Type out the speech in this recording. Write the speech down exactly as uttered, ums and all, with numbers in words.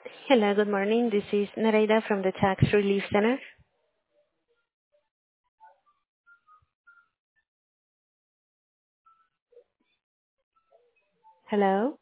Hello, good morning. This is Nareda from the Tax Relief Center. Hello?